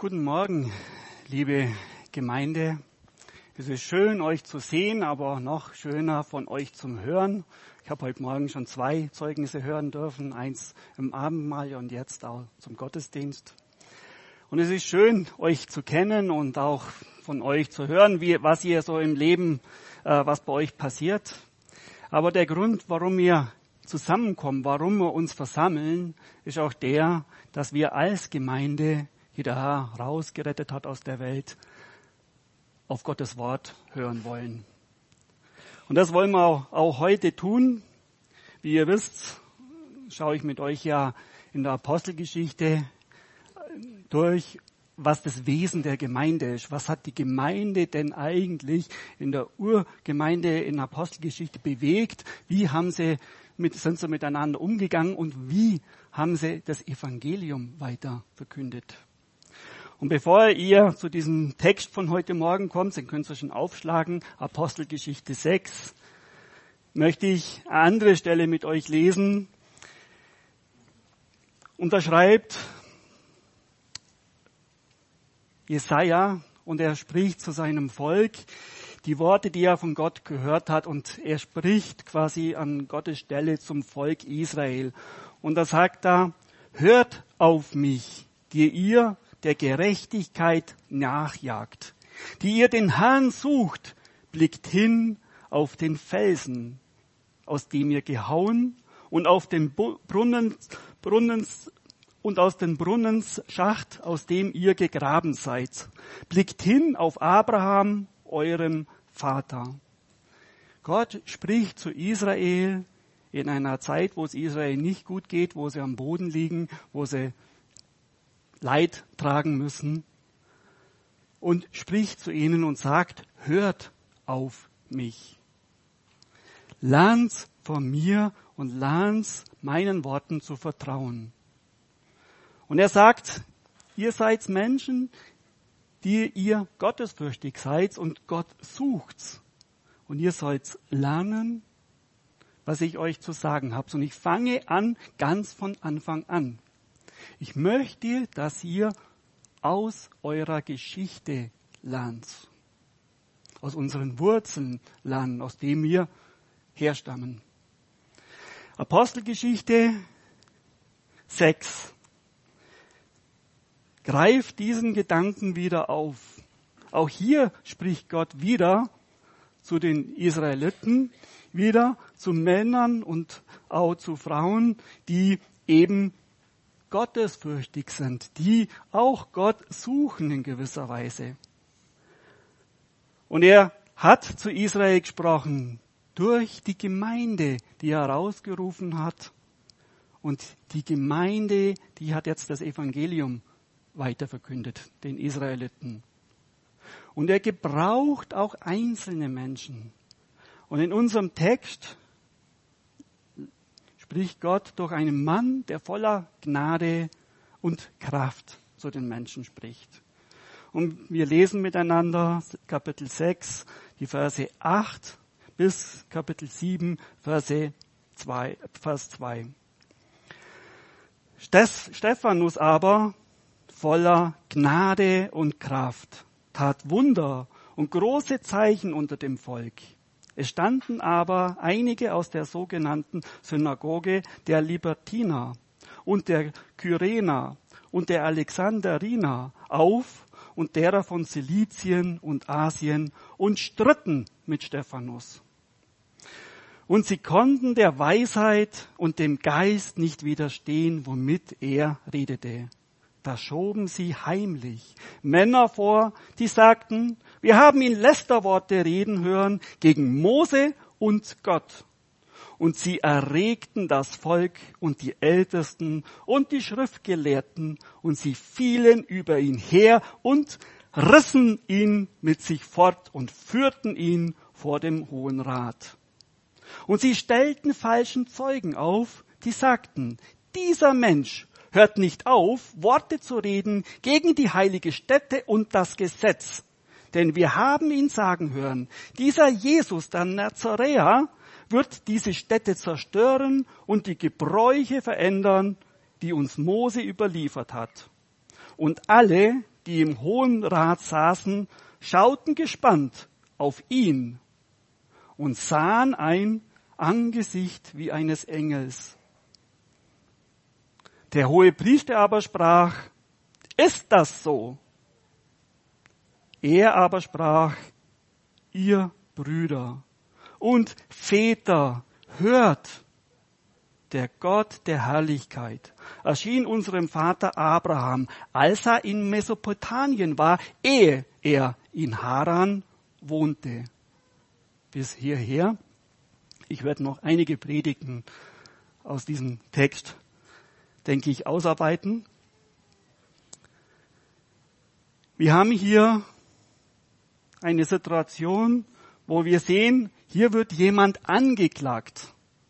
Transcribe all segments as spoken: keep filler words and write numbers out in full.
Guten Morgen, liebe Gemeinde. Es ist schön, euch zu sehen, aber noch schöner von euch zum Hören. Ich habe heute Morgen schon zwei Zeugnisse hören dürfen, eins im Abendmahl und jetzt auch zum Gottesdienst. Und es ist schön, euch zu kennen und auch von euch zu hören, wie, was ihr so im Leben, äh, was bei euch passiert. Aber der Grund, warum wir zusammenkommen, warum wir uns versammeln, ist auch der, dass wir als Gemeinde, die der Herr rausgerettet hat aus der Welt, auf Gottes Wort hören wollen. Und das wollen wir auch, auch heute tun. Wie ihr wisst, schaue ich mit euch ja in der Apostelgeschichte durch, was das Wesen der Gemeinde ist. Was hat die Gemeinde denn eigentlich in der Urgemeinde in der Apostelgeschichte bewegt? Wie haben sie mit, sind sie miteinander umgegangen und wie haben sie das Evangelium weiter verkündet? Und bevor ihr zu diesem Text von heute Morgen kommt, den könnt ihr schon aufschlagen, Apostelgeschichte sechs, möchte ich eine andere Stelle mit euch lesen. Und da schreibt Jesaja, und er spricht zu seinem Volk die Worte, die er von Gott gehört hat, und er spricht quasi an Gottes Stelle zum Volk Israel. Und da sagt er: Hört auf mich, die ihr der Gerechtigkeit nachjagt, die ihr den Herrn sucht, blickt hin auf den Felsen, aus dem ihr gehauen und auf den Brunnen, Brunnens und aus den Brunnensschacht, aus dem ihr gegraben seid. Blickt hin auf Abraham, eurem Vater. Gott spricht zu Israel in einer Zeit, wo es Israel nicht gut geht, wo sie am Boden liegen, wo sie Leid tragen müssen, und spricht zu ihnen und sagt: Hört auf mich. Lernt von mir und lernt meinen Worten zu vertrauen. Und er sagt, ihr seid Menschen, die ihr gottesfürchtig seid und Gott sucht. Und ihr sollt lernen, was ich euch zu sagen habe. Und ich fange an, ganz von Anfang an. Ich möchte, dass ihr aus eurer Geschichte lernt. Aus unseren Wurzeln lernen, aus dem wir herstammen. Apostelgeschichte sechs. Greift diesen Gedanken wieder auf. Auch hier spricht Gott wieder zu den Israeliten, wieder zu Männern und auch zu Frauen, die eben gottesfürchtig sind, die auch Gott suchen in gewisser Weise. Und er hat zu Israel gesprochen durch die Gemeinde, die er herausgerufen hat. Und die Gemeinde, die hat jetzt das Evangelium weiterverkündet, den Israeliten. Und er gebraucht auch einzelne Menschen. Und in unserem Text spricht Gott durch einen Mann, der voller Gnade und Kraft zu den Menschen spricht. Und wir lesen miteinander Kapitel sechs, die Verse acht bis Kapitel sieben, Verse zwei, Vers zwei. Stephanus aber, voller Gnade und Kraft, tat Wunder und große Zeichen unter dem Volk. Es standen aber einige aus der sogenannten Synagoge der Libertiner und der Kyrener und der Alexandriner auf und derer von Silizien und Asien und stritten mit Stephanus. Und sie konnten der Weisheit und dem Geist nicht widerstehen, womit er redete. Da schoben sie heimlich Männer vor, die sagten: Wir haben ihn Lästerworte reden hören gegen Mose und Gott. Und sie erregten das Volk und die Ältesten und die Schriftgelehrten, und sie fielen über ihn her und rissen ihn mit sich fort und führten ihn vor dem Hohen Rat. Und sie stellten falschen Zeugen auf, die sagten: Dieser Mensch hört nicht auf, Worte zu reden gegen die heilige Stätte und das Gesetz. Denn wir haben ihn sagen hören, dieser Jesus, der Nazaräer, wird diese Stätte zerstören und die Gebräuche verändern, die uns Mose überliefert hat. Und alle, die im Hohen Rat saßen, schauten gespannt auf ihn und sahen ein Angesicht wie eines Engels. Der Hohepriester aber sprach, ist das so? Er aber sprach, ihr Brüder und Väter, hört, der Gott der Herrlichkeit erschien unserem Vater Abraham, als er in Mesopotamien war, ehe er in Haran wohnte. Bis hierher. Ich werde noch einige Predigten aus diesem Text, denke ich, ausarbeiten. Wir haben hier eine Situation, wo wir sehen, hier wird jemand angeklagt.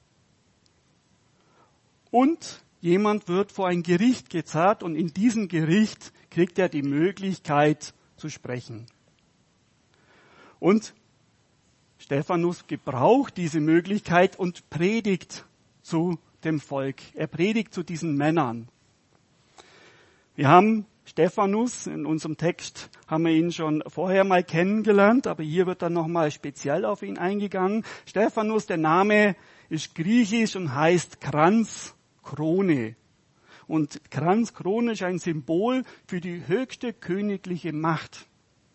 Und jemand wird vor ein Gericht gezerrt und in diesem Gericht kriegt er die Möglichkeit zu sprechen. Und Stephanus gebraucht diese Möglichkeit und predigt zu dem Volk. Er predigt zu diesen Männern. Wir haben Stephanus, in unserem Text haben wir ihn schon vorher mal kennengelernt, aber hier wird dann nochmal speziell auf ihn eingegangen. Stephanus, der Name ist griechisch und heißt Kranz, Krone. Und Kranz, Krone ist ein Symbol für die höchste königliche Macht.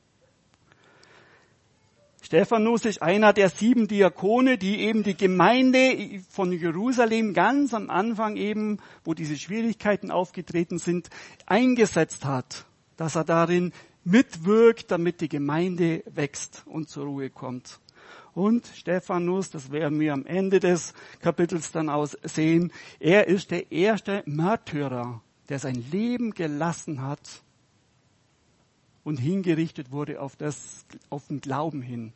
Stephanus ist einer der sieben Diakone, die eben die Gemeinde von Jerusalem ganz am Anfang eben, wo diese Schwierigkeiten aufgetreten sind, eingesetzt hat, dass er darin mitwirkt, damit die Gemeinde wächst und zur Ruhe kommt. Und Stephanus, das werden wir am Ende des Kapitels dann auch sehen, er ist der erste Märtyrer, der sein Leben gelassen hat und hingerichtet wurde auf das, auf den Glauben hin.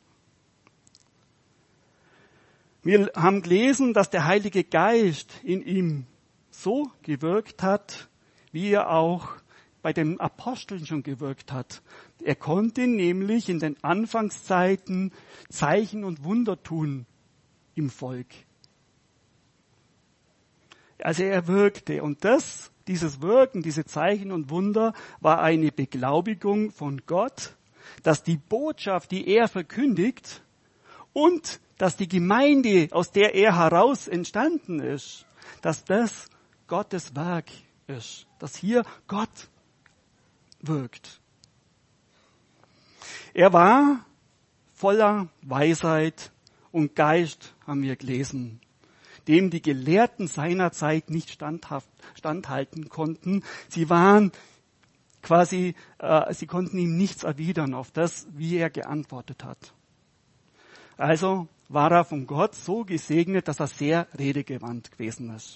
Wir haben gelesen, dass der Heilige Geist in ihm so gewirkt hat, wie er auch bei den Aposteln schon gewirkt hat. Er konnte nämlich in den Anfangszeiten Zeichen und Wunder tun im Volk. Also er wirkte und das, dieses Wirken, diese Zeichen und Wunder war eine Beglaubigung von Gott, dass die Botschaft, die er verkündigt und dass die Gemeinde, aus der er heraus entstanden ist, dass das Gottes Werk ist, dass hier Gott wirkt. Er war voller Weisheit und Geist, haben wir gelesen, dem die Gelehrten seiner Zeit nicht standhaft, standhalten konnten. Sie waren quasi, äh, sie konnten ihm nichts erwidern auf das, wie er geantwortet hat. Also war er von Gott so gesegnet, dass er sehr redegewandt gewesen ist.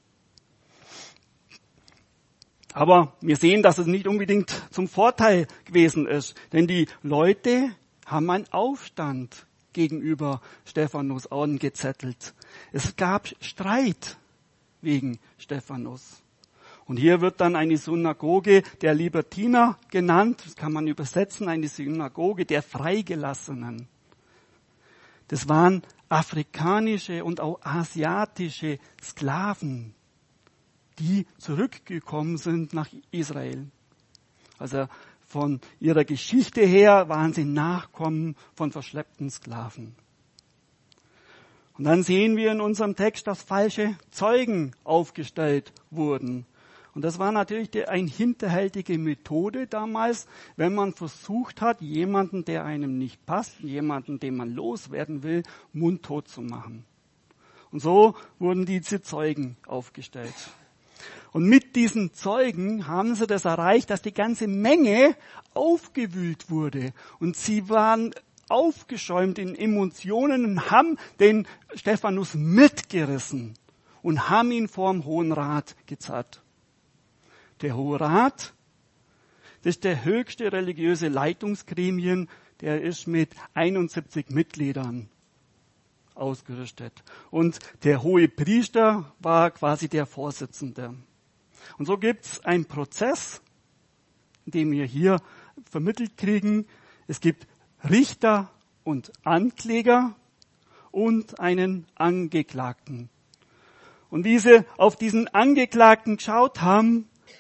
Aber wir sehen, dass es nicht unbedingt zum Vorteil gewesen ist, denn die Leute haben einen Aufstand gegenüber Stephanus angezettelt. Es gab Streit wegen Stephanus. Und hier wird dann eine Synagoge der Libertiner genannt, das kann man übersetzen, eine Synagoge der Freigelassenen. Das waren afrikanische und auch asiatische Sklaven, die zurückgekommen sind nach Israel. Also von ihrer Geschichte her waren sie Nachkommen von verschleppten Sklaven. Und dann sehen wir in unserem Text, dass falsche Zeugen aufgestellt wurden. Und das war natürlich eine hinterhältige Methode damals, wenn man versucht hat, jemanden, der einem nicht passt, jemanden, den man loswerden will, mundtot zu machen. Und so wurden diese Zeugen aufgestellt. Und mit diesen Zeugen haben sie das erreicht, dass die ganze Menge aufgewühlt wurde. Und sie waren aufgeschäumt in Emotionen und haben den Stephanus mitgerissen und haben ihn vor dem Hohen Rat gezerrt. Der Hohe Rat, das ist der höchste religiöse Leitungsgremien, der ist mit einundsiebzig Mitgliedern ausgerüstet. Und der hohe Priester war quasi der Vorsitzende. Und so gibt es einen Prozess, den wir hier vermittelt kriegen. Es gibt Richter und Ankläger und einen Angeklagten. Und wie sie auf diesen Angeklagten geschaut haben,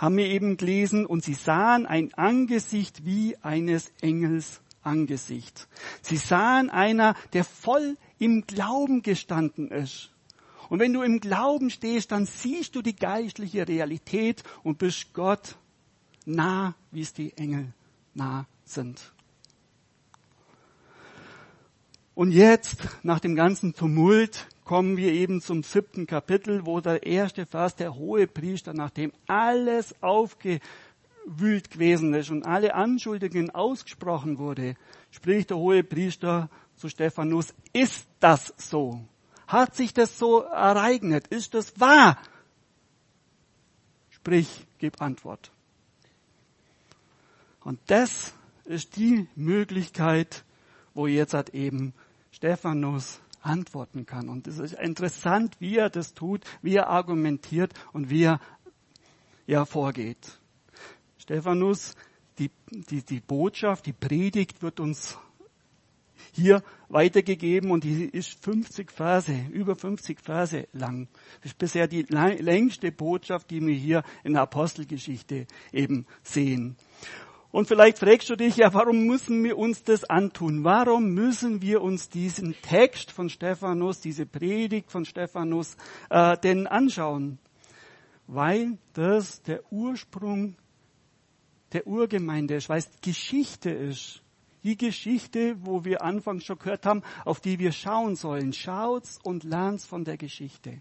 haben wir eben gelesen, und sie sahen ein Angesicht wie eines Engels Angesicht. Sie sahen einer, der voll im Glauben gestanden ist. Und wenn du im Glauben stehst, dann siehst du die geistliche Realität und bist Gott nah, wie es die Engel nah sind. Und jetzt, nach dem ganzen Tumult, kommen wir eben zum siebten Kapitel, wo der erste Vers, der Hohepriester, nachdem alles aufgewühlt gewesen ist und alle Anschuldigungen ausgesprochen wurde, spricht der Hohepriester zu Stephanus: Ist das so? Hat sich das so ereignet? Ist das wahr? Sprich, gib Antwort. Und das ist die Möglichkeit, wo jetzt halt eben Stephanus antworten kann. Und es ist interessant, wie er das tut, wie er argumentiert und wie er ja vorgeht. Stephanus, die, die, die Botschaft, die Predigt wird uns hier weitergegeben und die ist fünfzig Verse, über fünfzig Verse lang. Das ist bisher die längste Botschaft, die wir hier in der Apostelgeschichte eben sehen. Und vielleicht fragst du dich, ja, warum müssen wir uns das antun? Warum müssen wir uns diesen Text von Stephanus, diese Predigt von Stephanus äh, denn anschauen? Weil das der Ursprung der Urgemeinde ist, weil es Geschichte ist. Die Geschichte, wo wir anfangs schon gehört haben, auf die wir schauen sollen. Schaut's und lernt's von der Geschichte.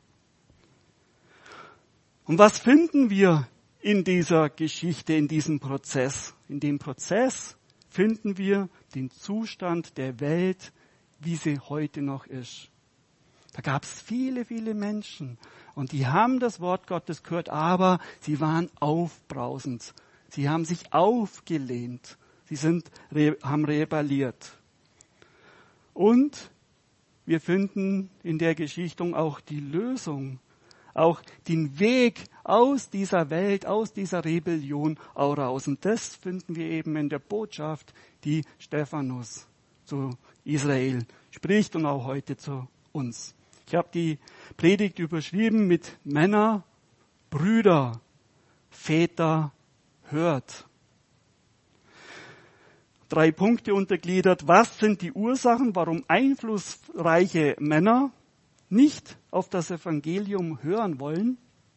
Und was finden wir in dieser Geschichte, in diesem Prozess? In dem Prozess finden wir den Zustand der Welt, wie sie heute noch ist. Da gab es viele, viele Menschen und die haben das Wort Gottes gehört, aber sie waren aufbrausend. Sie haben sich aufgelehnt. Sie sind, haben rebelliert. Und wir finden in der Geschichte auch die Lösung, auch den Weg aus dieser Welt, aus dieser Rebellion auch raus. Und das finden wir eben in der Botschaft, die Stephanus zu Israel spricht und auch heute zu uns. Ich habe die Predigt überschrieben mit Männer, Brüder, Väter, hört. Drei Punkte untergliedert. Was sind die Ursachen, warum einflussreiche Männer nicht auf das Evangelium hören wollen?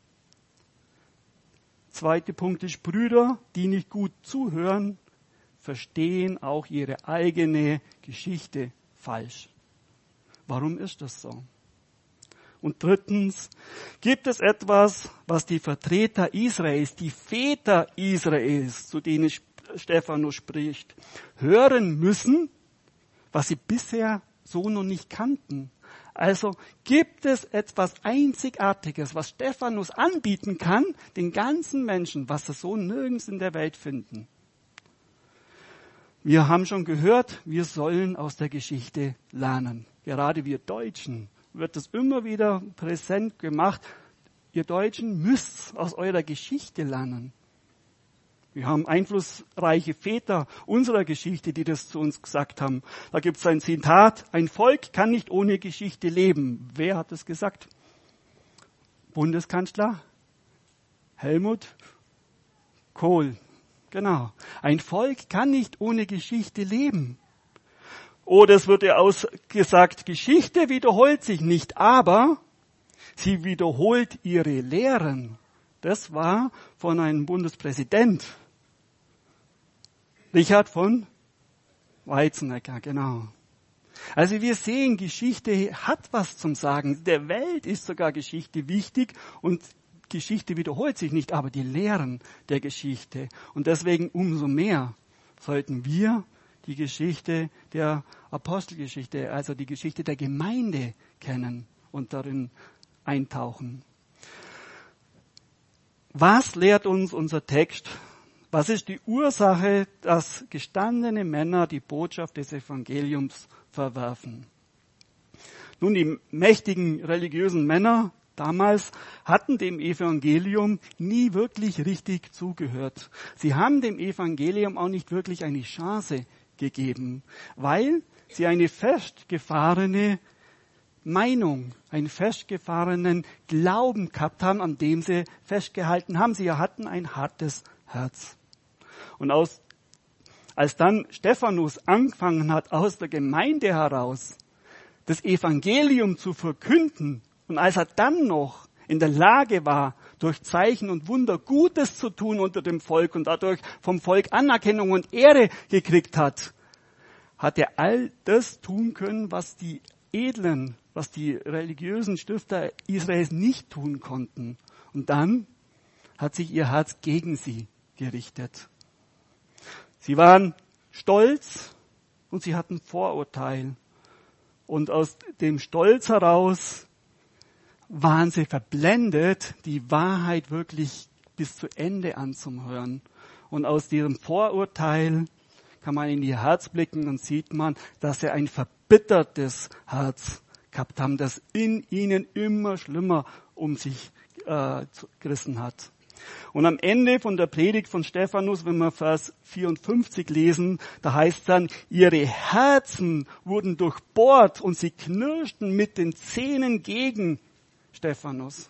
Zweiter Punkt ist, Brüder, die nicht gut zuhören, verstehen auch ihre eigene Geschichte falsch. Warum ist das so? Und drittens, gibt es etwas, was die Vertreter Israels, die Väter Israels, zu denen Stephanus spricht, hören müssen, was sie bisher so noch nicht kannten? Also gibt es etwas Einzigartiges, was Stephanus anbieten kann, den ganzen Menschen, was sie so nirgends in der Welt finden. Wir haben schon gehört, wir sollen aus der Geschichte lernen. Gerade wir Deutschen wird das immer wieder präsent gemacht. Ihr Deutschen müsst aus eurer Geschichte lernen. Wir haben einflussreiche Väter unserer Geschichte, die das zu uns gesagt haben. Da gibt es ein Zitat: Ein Volk kann nicht ohne Geschichte leben. Wer hat das gesagt? Bundeskanzler Helmut Kohl. Genau. Ein Volk kann nicht ohne Geschichte leben. Oder es wird ja ausgesagt, Geschichte wiederholt sich nicht, aber sie wiederholt ihre Lehren. Das war von einem Bundespräsident. Richard von Weizsäcker, genau. Also wir sehen, Geschichte hat was zum Sagen. Der Welt ist sogar Geschichte wichtig und Geschichte wiederholt sich nicht, aber die Lehren der Geschichte. Und deswegen umso mehr sollten wir die Geschichte der Apostelgeschichte, also die Geschichte der Gemeinde kennen und darin eintauchen. Was lehrt uns unser Text? Was ist die Ursache, dass gestandene Männer die Botschaft des Evangeliums verwerfen? Nun, die mächtigen religiösen Männer damals hatten dem Evangelium nie wirklich richtig zugehört. Sie haben dem Evangelium auch nicht wirklich eine Chance gegeben, weil sie eine festgefahrene Meinung, einen festgefahrenen Glauben gehabt haben, an dem sie festgehalten haben. Sie hatten ein hartes Herz. Und aus, als dann Stephanus angefangen hat, aus der Gemeinde heraus das Evangelium zu verkünden, und als er dann noch in der Lage war, durch Zeichen und Wunder Gutes zu tun unter dem Volk und dadurch vom Volk Anerkennung und Ehre gekriegt hat, hat er all das tun können, was die Edlen, was die religiösen Stifter Israels nicht tun konnten. Und dann hat sich ihr Herz gegen sie gerichtet. Sie waren stolz und sie hatten Vorurteil. Und aus dem Stolz heraus waren sie verblendet, die Wahrheit wirklich bis zu Ende anzuhören. Und aus diesem Vorurteil kann man in ihr Herz blicken und sieht man, dass sie ein verbittertes Herz gehabt haben, das in ihnen immer schlimmer um sich äh, gerissen hat. Und am Ende von der Predigt von Stephanus, wenn wir Vers vierundfünfzig lesen, da heißt dann, ihre Herzen wurden durchbohrt und sie knirschten mit den Zähnen gegen Stephanus.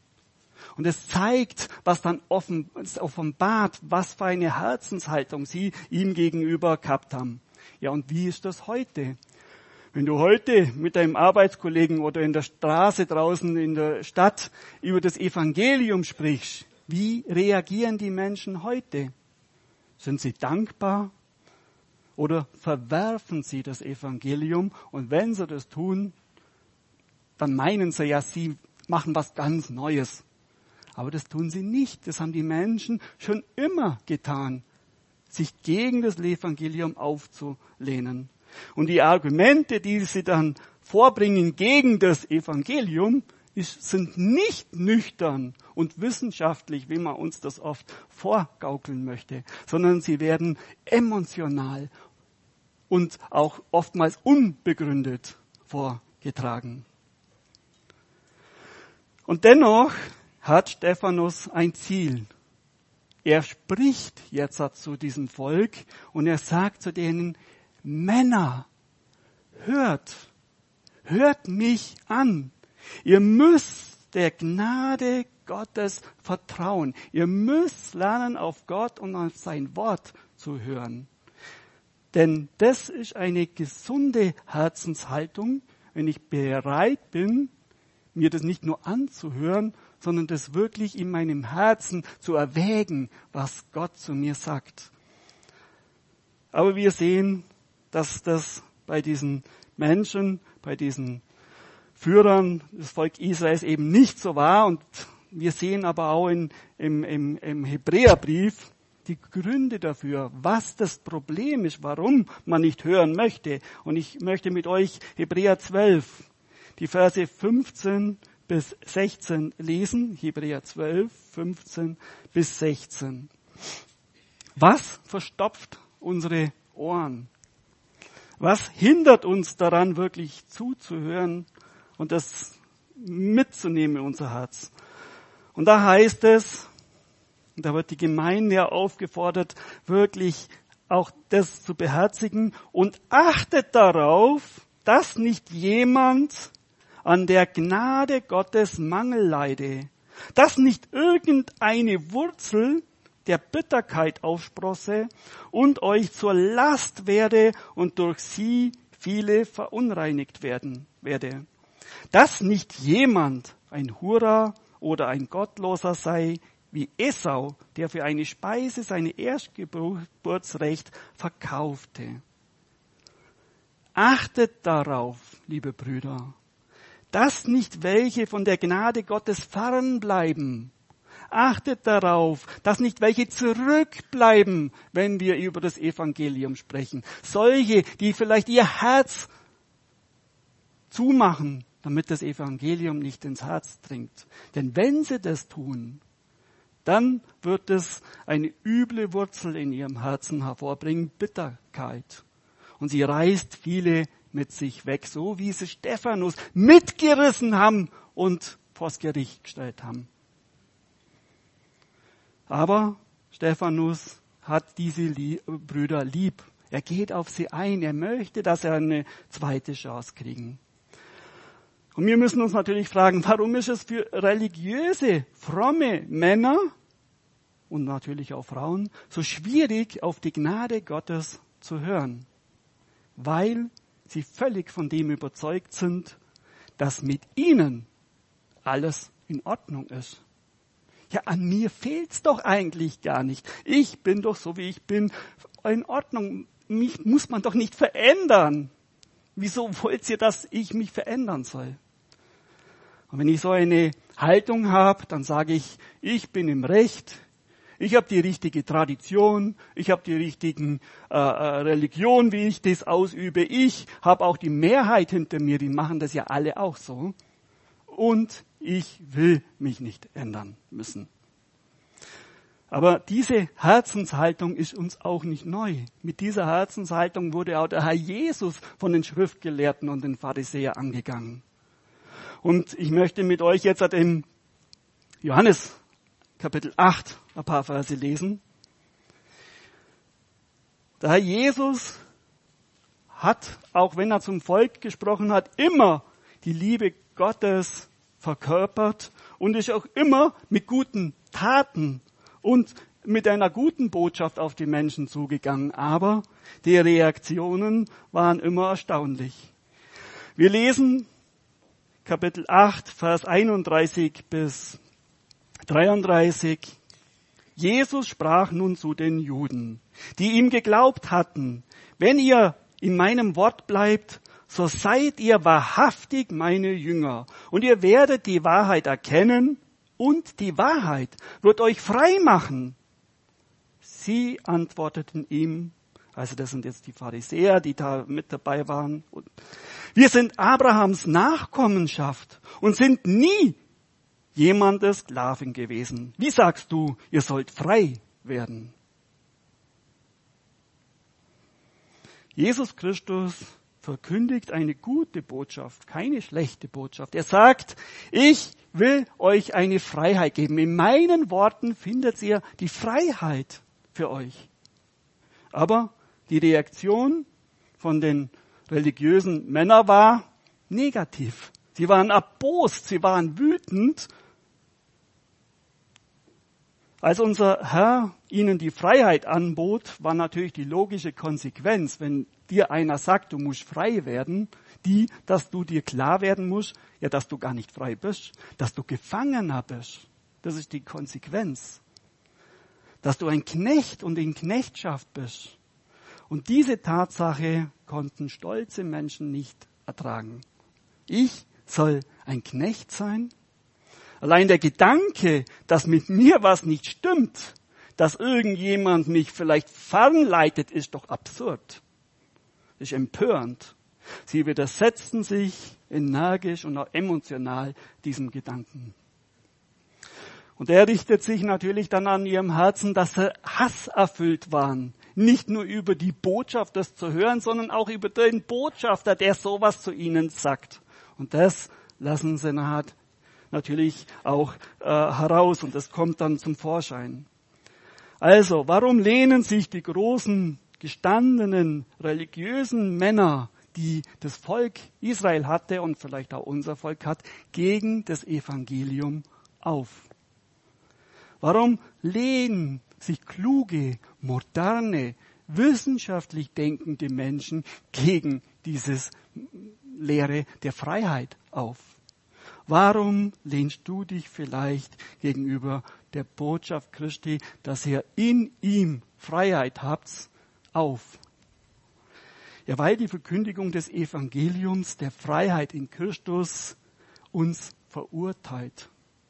Und es zeigt, was dann offen, es offenbart, was für eine Herzenshaltung sie ihm gegenüber gehabt haben. Ja, und wie ist das heute? Wenn du heute mit deinem Arbeitskollegen oder in der Straße draußen in der Stadt über das Evangelium sprichst, wie reagieren die Menschen heute? Sind sie dankbar oder verwerfen sie das Evangelium? Und wenn sie das tun, dann meinen sie ja, sie machen was ganz Neues. Aber das tun sie nicht. Das haben die Menschen schon immer getan, sich gegen das Evangelium aufzulehnen. Und die Argumente, die sie dann vorbringen gegen das Evangelium, ist, sind nicht nüchtern und wissenschaftlich, wie man uns das oft vorgaukeln möchte, sondern sie werden emotional und auch oftmals unbegründet vorgetragen. Und dennoch hat Stephanus ein Ziel. Er spricht jetzt zu diesem Volk und er sagt zu denen, Männer, hört, hört mich an. Ihr müsst der Gnade Gottes vertrauen. Ihr müsst lernen, auf Gott und auf sein Wort zu hören. Denn das ist eine gesunde Herzenshaltung, wenn ich bereit bin, mir das nicht nur anzuhören, sondern das wirklich in meinem Herzen zu erwägen, was Gott zu mir sagt. Aber wir sehen, dass das bei diesen Menschen, bei diesen Führern des Volk Israels eben nicht so war. Und wir sehen aber auch in, im, im, im Hebräerbrief die Gründe dafür, was das Problem ist, warum man nicht hören möchte. Und ich möchte mit euch Hebräer zwölf, die Verse fünfzehn bis sechzehn lesen. Hebräer zwölf, fünfzehn bis sechzehn. Was verstopft unsere Ohren? Was hindert uns daran, wirklich zuzuhören und das mitzunehmen in unser Herz? Und da heißt es, da wird die Gemeinde aufgefordert, wirklich auch das zu beherzigen und achtet darauf, dass nicht jemand an der Gnade Gottes Mangel leide, dass nicht irgendeine Wurzel der Bitterkeit aufsprosse und euch zur Last werde und durch sie viele verunreinigt werden werde. Dass nicht jemand ein Hurer oder ein Gottloser sei, wie Esau, der für eine Speise sein Erstgeburtsrecht verkaufte. Achtet darauf, liebe Brüder, dass nicht welche von der Gnade Gottes fernbleiben. Achtet darauf, dass nicht welche zurückbleiben, wenn wir über das Evangelium sprechen. Solche, die vielleicht ihr Herz zumachen, damit das Evangelium nicht ins Herz dringt. Denn wenn sie das tun, dann wird es eine üble Wurzel in ihrem Herzen hervorbringen, Bitterkeit. Und sie reißt viele mit sich weg, so wie sie Stephanus mitgerissen haben und vors Gericht gestellt haben. Aber Stephanus hat diese Lie- Brüder lieb. Er geht auf sie ein. Er möchte, dass sie eine zweite Chance kriegen. Und wir müssen uns natürlich fragen, warum ist es für religiöse, fromme Männer und natürlich auch Frauen so schwierig, auf die Gnade Gottes zu hören? Weil sie völlig von dem überzeugt sind, dass mit ihnen alles in Ordnung ist. Ja, an mir fehlt's doch eigentlich gar nicht. Ich bin doch so, wie ich bin, in Ordnung. Mich muss man doch nicht verändern. Wieso wollt ihr, dass ich mich verändern soll? Und wenn ich so eine Haltung habe, dann sage ich, ich bin im Recht, ich habe die richtige Tradition, ich habe die richtigen äh, Religion, wie ich das ausübe. Ich habe auch die Mehrheit hinter mir, die machen das ja alle auch so. Und ich will mich nicht ändern müssen. Aber diese Herzenshaltung ist uns auch nicht neu. Mit dieser Herzenshaltung wurde auch der Herr Jesus von den Schriftgelehrten und den Pharisäern angegangen. Und ich möchte mit euch jetzt im Johannes Kapitel acht ein paar Verse lesen. Der Herr Jesus hat, auch wenn er zum Volk gesprochen hat, immer die Liebe Gottes verkörpert und ist auch immer mit guten Taten und mit einer guten Botschaft auf die Menschen zugegangen. Aber die Reaktionen waren immer erstaunlich. Wir lesen Kapitel acht, Vers einunddreißig bis dreiunddreißig. Jesus sprach nun zu den Juden, die ihm geglaubt hatten: Wenn ihr in meinem Wort bleibt, so seid ihr wahrhaftig meine Jünger, und ihr werdet die Wahrheit erkennen, und die Wahrheit wird euch frei machen. Sie antworteten ihm, also das sind jetzt die Pharisäer, die da mit dabei waren: Wir sind Abrahams Nachkommenschaft und sind nie jemandes Sklaven gewesen. Wie sagst du, ihr sollt frei werden? Jesus Christus verkündigt eine gute Botschaft, keine schlechte Botschaft. Er sagt, ich will euch eine Freiheit geben. In meinen Worten findet ihr die Freiheit für euch. Aber die Reaktion von den religiösen Männern war negativ. Sie waren erbost, sie waren wütend. Als unser Herr ihnen die Freiheit anbot, war natürlich die logische Konsequenz, wenn dir einer sagt, du musst frei werden, die, dass du dir klar werden musst, ja, dass du gar nicht frei bist, dass du Gefangener bist. Das ist die Konsequenz. Dass du ein Knecht und in Knechtschaft bist. Und diese Tatsache konnten stolze Menschen nicht ertragen. Ich soll ein Knecht sein? Allein der Gedanke, dass mit mir was nicht stimmt, dass irgendjemand mich vielleicht fernleitet, ist doch absurd. Ist empörend. Sie widersetzten sich energisch und auch emotional diesem Gedanken. Und er richtet sich natürlich dann an ihrem Herzen, dass sie hasserfüllt waren. Nicht nur über die Botschaft, das zu hören, sondern auch über den Botschafter, der sowas zu ihnen sagt. Und das lassen sie nachher natürlich auch äh, heraus und das kommt dann zum Vorschein. Also, warum lehnen sich die großen, gestandenen, religiösen Männer, die das Volk Israel hatte und vielleicht auch unser Volk hat, gegen das Evangelium auf? Warum lehnen sich kluge, moderne, wissenschaftlich denkende Menschen gegen dieses Lehre der Freiheit auf? Warum lehnst du dich vielleicht gegenüber der Botschaft Christi, dass ihr in ihm Freiheit habt, auf? Ja, weil die Verkündigung des Evangeliums der Freiheit in Christus uns verurteilt.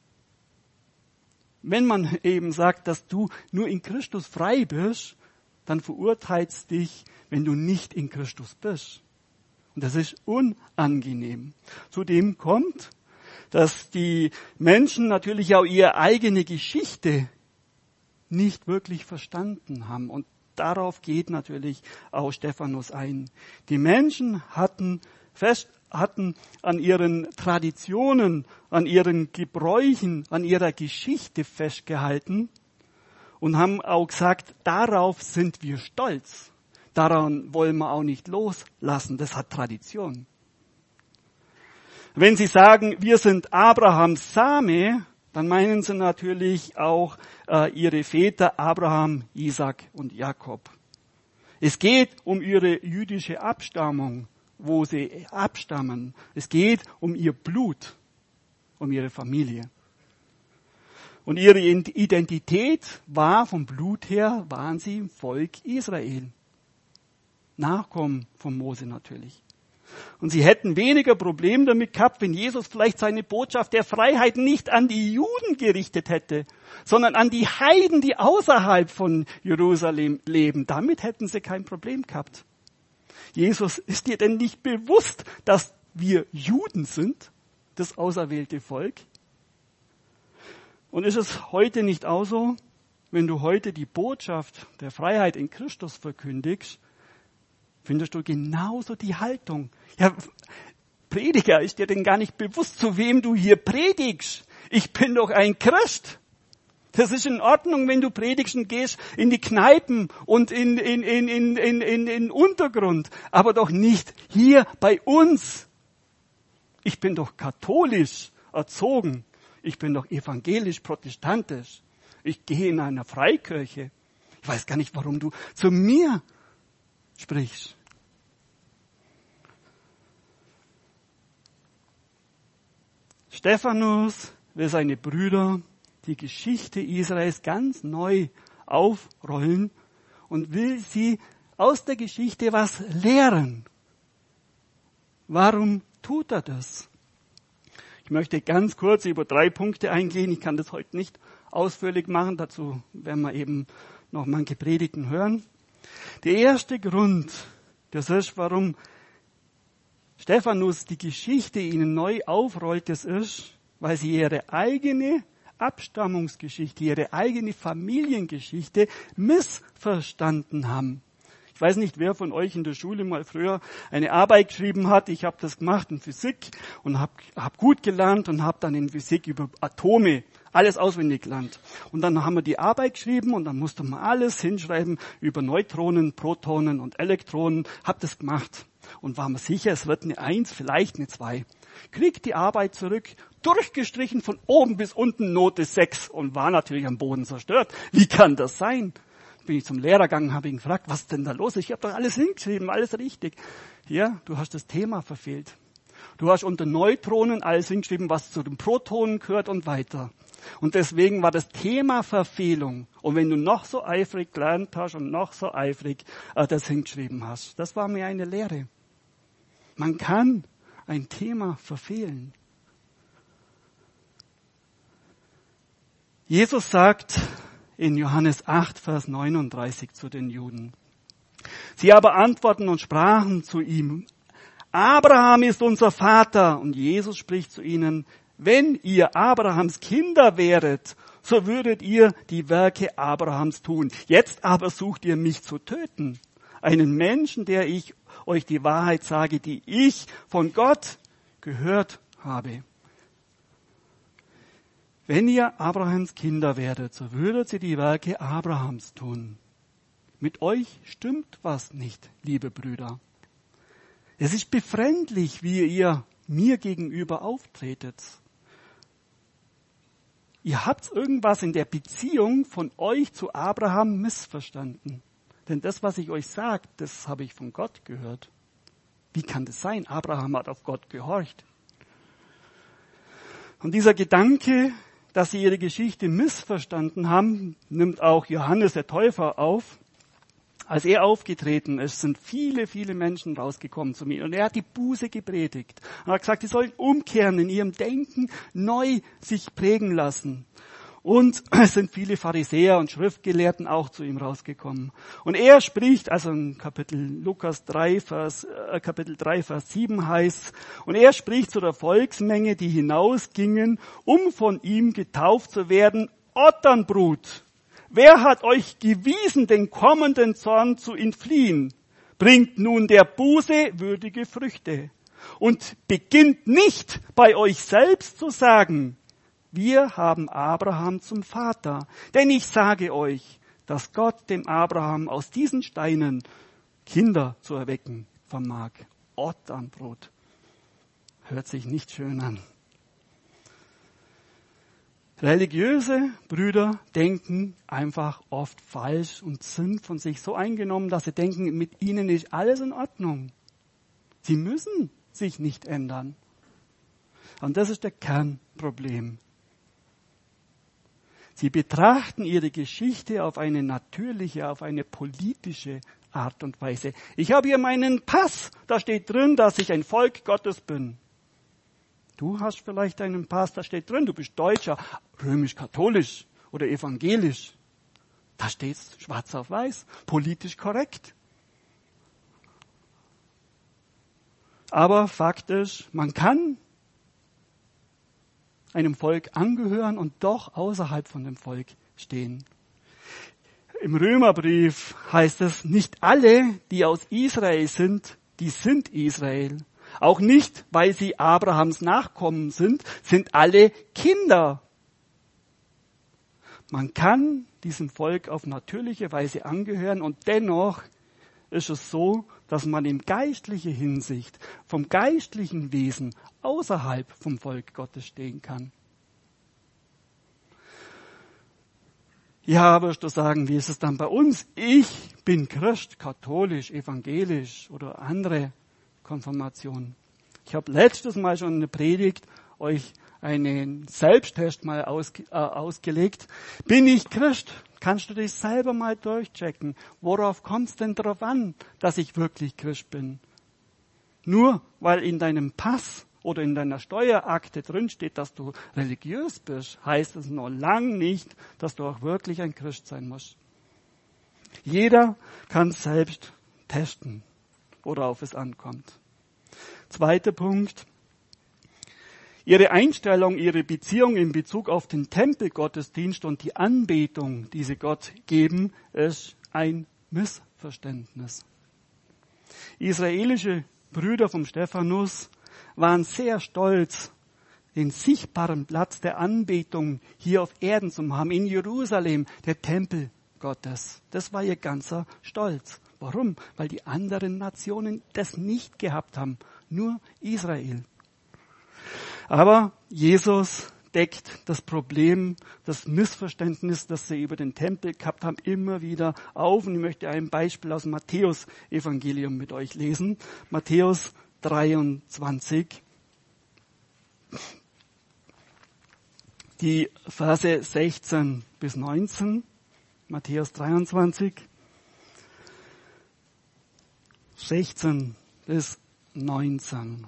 Wenn man eben sagt, dass du nur in Christus frei bist, dann verurteilt es dich, wenn du nicht in Christus bist. Und das ist unangenehm. Zudem kommt, dass die Menschen natürlich auch ihre eigene Geschichte nicht wirklich verstanden haben. Und darauf geht natürlich auch Stephanus ein. Die Menschen hatten fest, hatten an ihren Traditionen, an ihren Gebräuchen, an ihrer Geschichte festgehalten und haben auch gesagt, darauf sind wir stolz. Daran wollen wir auch nicht loslassen. Das hat Tradition. Wenn sie sagen, wir sind Abrahams Same, dann meinen sie natürlich auch äh, ihre Väter Abraham, Isaac und Jakob. Es geht um ihre jüdische Abstammung, wo sie abstammen. Es geht um ihr Blut, um ihre Familie. Und ihre Identität war vom Blut her, waren sie Volk Israel. Nachkommen von Mose natürlich. Und sie hätten weniger Probleme damit gehabt, wenn Jesus vielleicht seine Botschaft der Freiheit nicht an die Juden gerichtet hätte, sondern an die Heiden, die außerhalb von Jerusalem leben. Damit hätten sie kein Problem gehabt. Jesus, ist dir denn nicht bewusst, dass wir Juden sind, das auserwählte Volk? Und ist es heute nicht auch so, wenn du heute die Botschaft der Freiheit in Christus verkündigst, findest du genauso die Haltung. Ja, Prediger, ist dir denn gar nicht bewusst, zu wem du hier predigst? Ich bin doch ein Christ. Das ist in Ordnung, wenn du predigst und gehst in die Kneipen und in, in, in, in, in, in, in Untergrund, aber doch nicht hier bei uns. Ich bin doch katholisch erzogen. Ich bin doch evangelisch-protestantisch. Ich gehe in einer Freikirche. Ich weiß gar nicht, warum du zu mir sprichst. Stephanus will seine Brüder die Geschichte Israels ganz neu aufrollen und will sie aus der Geschichte was lehren. Warum tut er das? Ich möchte ganz kurz über drei Punkte eingehen. Ich kann das heute nicht ausführlich machen. Dazu werden wir eben noch manche Predigten hören. Der erste Grund, das ist, warum Stephanus die Geschichte ihnen neu aufrollt, das ist, weil sie ihre eigene Abstammungsgeschichte, ihre eigene Familiengeschichte missverstanden haben. Ich weiß nicht, wer von euch in der Schule mal früher eine Arbeit geschrieben hat. Ich habe das gemacht in Physik und habe hab gut gelernt und habe dann in Physik über Atome alles auswendig gelernt. Und dann haben wir die Arbeit geschrieben und dann musste man alles hinschreiben über Neutronen, Protonen und Elektronen. Hab das gemacht und war mir sicher, es wird eine Eins, vielleicht eine Zwei. Krieg die Arbeit zurück, durchgestrichen von oben bis unten, Note sechs und war natürlich am Boden zerstört. Wie kann das sein? Bin ich zum Lehrer gegangen, habe ihn gefragt, was ist denn da los? Ich habe doch alles hingeschrieben, alles richtig. Ja, du hast das Thema verfehlt. Du hast unter Neutronen alles hingeschrieben, was zu den Protonen gehört und weiter. Und deswegen war das Thema Verfehlung. Und wenn du noch so eifrig gelernt hast und noch so eifrig äh, das hingeschrieben hast, das war mir eine Lehre. Man kann ein Thema verfehlen. Jesus sagt in Johannes acht, Vers neununddreißig zu den Juden. Sie aber antworten und sprachen zu ihm, Abraham ist unser Vater. Und Jesus spricht zu ihnen, wenn ihr Abrahams Kinder wäret, so würdet ihr die Werke Abrahams tun. Jetzt aber sucht ihr mich zu töten. Einen Menschen, der ich euch die Wahrheit sage, die ich von Gott gehört habe. Wenn ihr Abrahams Kinder wäret, so würdet ihr die Werke Abrahams tun. Mit euch stimmt was nicht, liebe Brüder. Es ist befremdlich, wie ihr mir gegenüber auftretet. Ihr habt irgendwas in der Beziehung von euch zu Abraham missverstanden. Denn das, was ich euch sage, das habe ich von Gott gehört. Wie kann das sein? Abraham hat auf Gott gehorcht. Und dieser Gedanke, dass sie ihre Geschichte missverstanden haben, nimmt auch Johannes der Täufer auf. Als er aufgetreten ist, sind viele, viele Menschen rausgekommen zu mir. Und er hat die Buße gepredigt. Er hat gesagt, sie sollen umkehren, in ihrem Denken neu sich prägen lassen. Und es sind viele Pharisäer und Schriftgelehrten auch zu ihm rausgekommen. Und er spricht, also in Kapitel Lukas drei, Vers, äh, Kapitel drei, Vers sieben heißt, und er spricht zu der Volksmenge, die hinausgingen, um von ihm getauft zu werden, Otternbrut. Wer hat euch gewiesen, den kommenden Zorn zu entfliehen? Bringt nun der Buße würdige Früchte. Und beginnt nicht bei euch selbst zu sagen, wir haben Abraham zum Vater. Denn ich sage euch, dass Gott dem Abraham aus diesen Steinen Kinder zu erwecken vermag. Otternbrot. hört sich nicht schön an. Religiöse Brüder denken einfach oft falsch und sind von sich so eingenommen, dass sie denken, mit ihnen ist alles in Ordnung. Sie müssen sich nicht ändern. Und das ist der Kernproblem. Sie betrachten ihre Geschichte auf eine natürliche, auf eine politische Art und Weise. Ich habe hier meinen Pass, da steht drin, dass ich ein Volk Gottes bin. Du hast vielleicht einen Pass, da steht drin, du bist Deutscher, römisch-katholisch oder evangelisch. Da steht es schwarz auf weiß, politisch korrekt. Aber faktisch, man kann einem Volk angehören und doch außerhalb von dem Volk stehen. Im Römerbrief heißt es, nicht alle, die aus Israel sind, die sind Israel. Auch nicht, weil sie Abrahams Nachkommen sind, sind alle Kinder. Man kann diesem Volk auf natürliche Weise angehören und dennoch ist es so, dass man in geistlicher Hinsicht vom geistlichen Wesen außerhalb vom Volk Gottes stehen kann. Ja, wirst du sagen, wie ist es dann bei uns? Ich bin Christ, katholisch, evangelisch oder andere Konfirmation. Ich habe letztes Mal schon in der Predigt euch einen Selbsttest mal aus, äh, ausgelegt. Bin ich Christ? Kannst du dich selber mal durchchecken. Worauf kommt es denn darauf an, dass ich wirklich Christ bin? Nur weil in deinem Pass oder in deiner Steuerakte drinsteht, dass du religiös bist, heißt es noch lang nicht, dass du auch wirklich ein Christ sein musst. Jeder kann selbst testen, worauf es ankommt. Zweiter Punkt. Ihre Einstellung, ihre Beziehung in Bezug auf den Tempelgottesdienst und die Anbetung, die sie Gott geben, ist ein Missverständnis. Israelische Brüder vom Stephanus waren sehr stolz, den sichtbaren Platz der Anbetung hier auf Erden zu haben, in Jerusalem, der Tempel Gottes. Das war ihr ganzer Stolz. Warum? Weil die anderen Nationen das nicht gehabt haben, nur Israel. Aber Jesus deckt das Problem, das Missverständnis, das sie über den Tempel gehabt haben, immer wieder auf. Und ich möchte ein Beispiel aus dem Matthäus-Evangelium mit euch lesen. Matthäus dreiundzwanzig. Die Verse sechzehn bis neunzehn. Matthäus dreiundzwanzig. sechzehn bis neunzehn.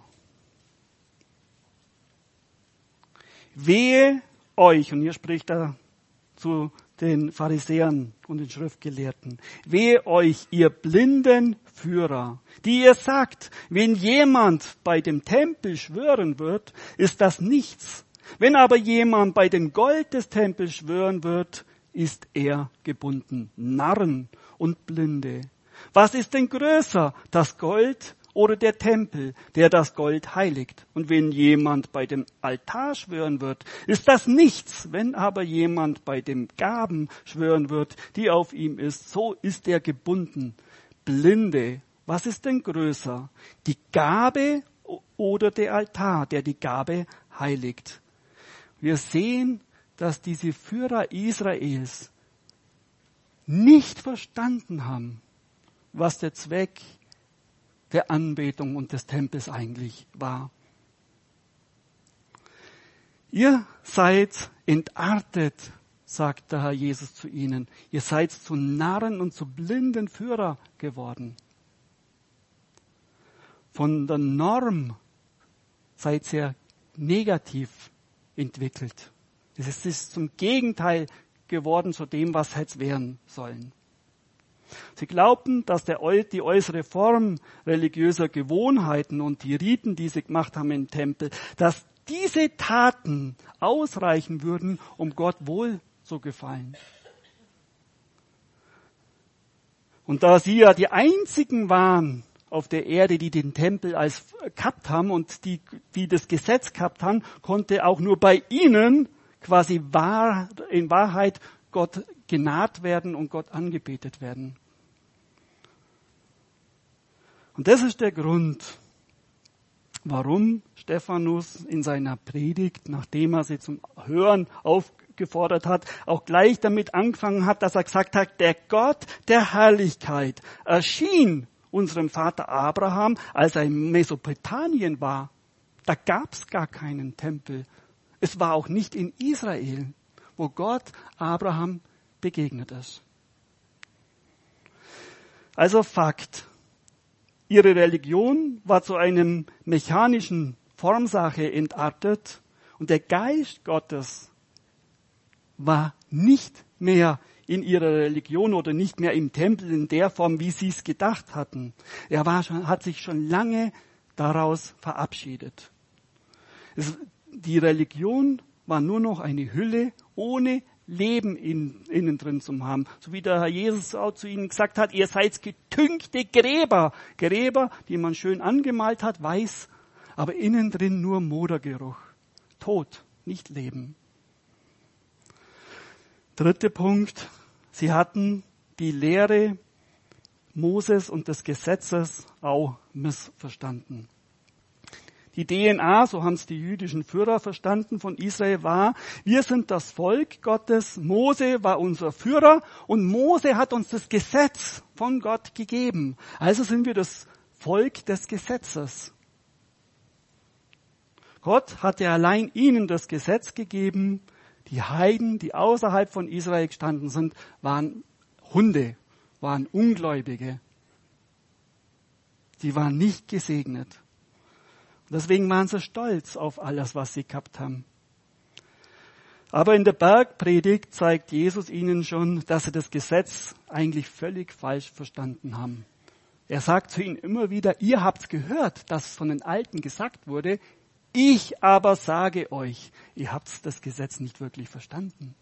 Wehe euch, und hier spricht er zu den Pharisäern und den Schriftgelehrten, wehe euch, ihr blinden Führer, die ihr sagt, wenn jemand bei dem Tempel schwören wird, ist das nichts. Wenn aber jemand bei dem Gold des Tempels schwören wird, ist er gebunden. Narren und Blinde. Was ist denn größer, das Gold oder der Tempel, der das Gold heiligt? Und wenn jemand bei dem Altar schwören wird, ist das nichts. Wenn aber jemand bei dem Gaben schwören wird, die auf ihm ist, so ist er gebunden. Blinde, was ist denn größer? Die Gabe oder der Altar, der die Gabe heiligt? Wir sehen, dass diese Führer Israels nicht verstanden haben, was der Zweck der Anbetung und des Tempels eigentlich war. Ihr seid entartet, sagt der Herr Jesus zu ihnen. Ihr seid zu Narren und zu blinden Führer geworden. Von der Norm seid ihr negativ entwickelt. Es ist zum Gegenteil geworden zu dem, was hätte werden sollen. Sie glaubten, dass der, die äußere Form religiöser Gewohnheiten und die Riten, die sie gemacht haben im Tempel, dass diese Taten ausreichen würden, um Gott wohl zu gefallen. Und da sie ja die einzigen waren auf der Erde, die den Tempel als gehabt haben und die, die das Gesetz gehabt haben, konnte auch nur bei ihnen quasi wahr, in Wahrheit Gott genaht werden und Gott angebetet werden. Und das ist der Grund, warum Stephanus in seiner Predigt, nachdem er sie zum Hören aufgefordert hat, auch gleich damit angefangen hat, dass er gesagt hat, der Gott der Herrlichkeit erschien unserem Vater Abraham, als er in Mesopotamien war. Da gab es gar keinen Tempel. Es war auch nicht in Israel, wo Gott Abraham begegnet ist. Also Fakt. Ihre Religion war zu einem mechanischen Formsache entartet und der Geist Gottes war nicht mehr in ihrer Religion oder nicht mehr im Tempel in der Form, wie sie es gedacht hatten. Er war schon, hat sich schon lange daraus verabschiedet. Es, die Religion war nur noch eine Hülle ohne Leben in, innen drin zu haben. So wie der Herr Jesus auch zu ihnen gesagt hat, ihr seid getünkte Gräber. Gräber, die man schön angemalt hat, weiß, aber innen drin nur Modergeruch. Tod, nicht Leben. Dritter Punkt. Sie hatten die Lehre Moses und des Gesetzes auch missverstanden. Die D N A, so haben es die jüdischen Führer verstanden von Israel, war, wir sind das Volk Gottes, Mose war unser Führer und Mose hat uns das Gesetz von Gott gegeben. Also sind wir das Volk des Gesetzes. Gott hatte allein ihnen das Gesetz gegeben. Die Heiden, die außerhalb von Israel gestanden sind, waren Hunde, waren Ungläubige. Sie waren nicht gesegnet. Deswegen waren sie stolz auf alles, was sie gehabt haben. Aber in der Bergpredigt zeigt Jesus ihnen schon, dass sie das Gesetz eigentlich völlig falsch verstanden haben. Er sagt zu ihnen immer wieder, ihr habt's gehört, dass von den Alten gesagt wurde, ich aber sage euch, ihr habt das Gesetz nicht wirklich verstanden.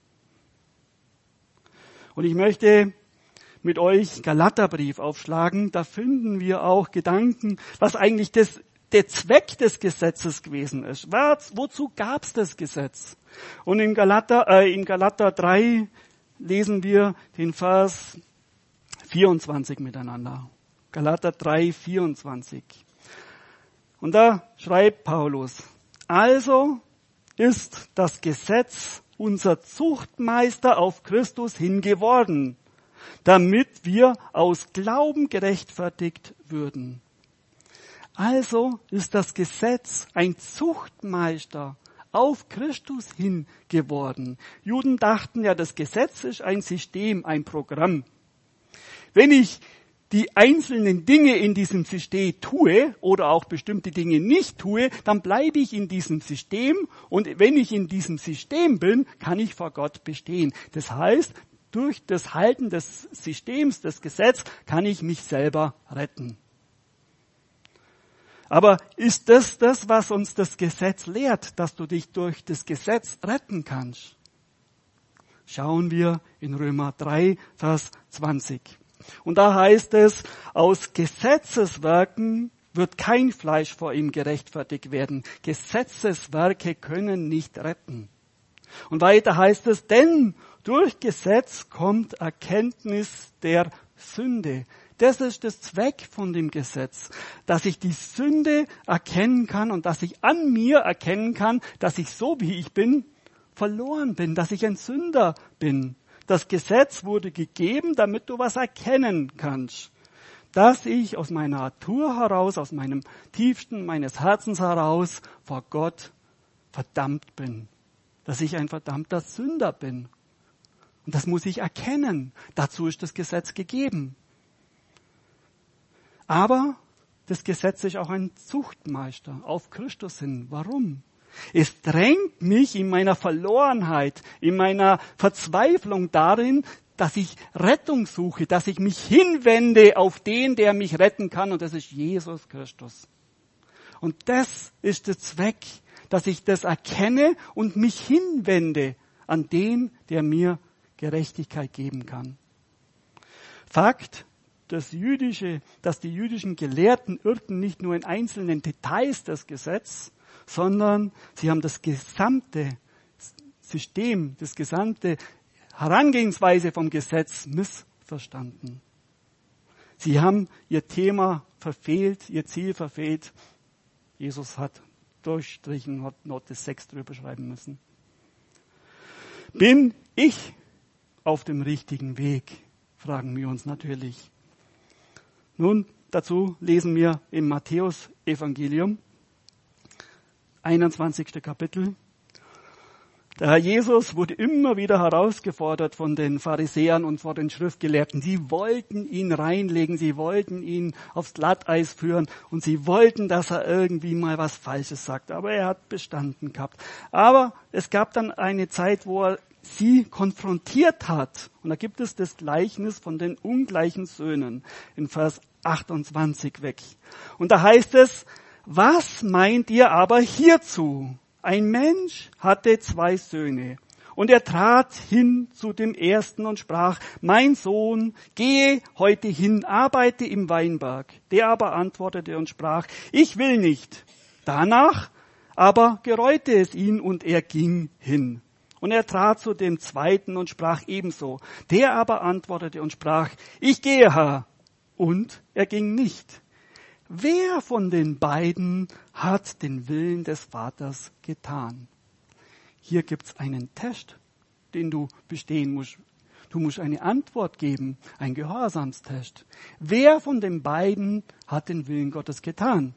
Und ich möchte mit euch Galaterbrief aufschlagen. Da finden wir auch Gedanken, was eigentlich das, der Zweck des Gesetzes gewesen ist. Was, wozu gab es das Gesetz? Und in Galater, äh, in Galater drei lesen wir den Vers vierundzwanzig miteinander. Galater drei, vierundzwanzig. Und da schreibt Paulus, also ist das Gesetz unser Zuchtmeister auf Christus hin geworden, damit wir aus Glauben gerechtfertigt würden. Also ist das Gesetz ein Zuchtmeister auf Christus hin geworden. Juden dachten ja, das Gesetz ist ein System, ein Programm. Wenn ich die einzelnen Dinge in diesem System tue oder auch bestimmte Dinge nicht tue, dann bleibe ich in diesem System und wenn ich in diesem System bin, kann ich vor Gott bestehen. Das heißt, durch das Halten des Systems, des Gesetzes, kann ich mich selber retten. Aber ist das das, was uns das Gesetz lehrt, dass du dich durch das Gesetz retten kannst? Schauen wir in Römer drei, Vers zwanzig. Und da heißt es, aus Gesetzeswerken wird kein Fleisch vor ihm gerechtfertigt werden. Gesetzeswerke können nicht retten. Und weiter heißt es, denn durch Gesetz kommt Erkenntnis der Sünde. Das ist das Zweck von dem Gesetz, dass ich die Sünde erkennen kann und dass ich an mir erkennen kann, dass ich so wie ich bin, verloren bin, dass ich ein Sünder bin. Das Gesetz wurde gegeben, damit du was erkennen kannst. Dass ich aus meiner Natur heraus, aus meinem tiefsten meines Herzens heraus vor Gott verdammt bin. Dass ich ein verdammter Sünder bin. Und das muss ich erkennen. Dazu ist das Gesetz gegeben. Aber das Gesetz ist auch ein Zuchtmeister auf Christus hin. Warum? Es drängt mich in meiner Verlorenheit, in meiner Verzweiflung darin, dass ich Rettung suche, dass ich mich hinwende auf den, der mich retten kann, und das ist Jesus Christus. Und das ist der Zweck, dass ich das erkenne und mich hinwende an den, der mir Gerechtigkeit geben kann. Fakt, das jüdische, dass die jüdischen Gelehrten irrten nicht nur in einzelnen Details des Gesetzes, sondern sie haben das gesamte System, das gesamte Herangehensweise vom Gesetz Jesus hat durchstrichen, hat Note sechs drüber schreiben müssen. Bin ich auf dem richtigen Weg? Fragen wir uns natürlich. Nun, dazu lesen wir im Matthäus-Evangelium, einundzwanzigsten Kapitel. Der Herr Jesus wurde immer wieder herausgefordert von den Pharisäern und von den Schriftgelehrten. Sie wollten ihn reinlegen, sie wollten ihn aufs Glatteis führen und sie wollten, dass er irgendwie mal was Falsches sagt. Aber er hat bestanden gehabt. Aber es gab dann eine Zeit, wo er sie konfrontiert hat. Und da gibt es das Gleichnis von den ungleichen Söhnen in Vers achtundzwanzig weg. Und da heißt es, was meint ihr aber hierzu? Ein Mensch hatte zwei Söhne, und er trat hin zu dem ersten und sprach, mein Sohn, gehe heute hin, arbeite im Weinberg. Der aber antwortete und sprach, ich will nicht. Danach aber gereute es ihn, und er ging hin. Und er trat zu dem zweiten und sprach ebenso. Der aber antwortete und sprach, ich gehe, Herr. Und er ging nicht. Wer von den beiden hat den Willen des Vaters getan? Hier gibt's einen Test, den du bestehen musst. Du musst eine Antwort geben, ein Gehorsamstest. Wer von den beiden hat den Willen Gottes getan?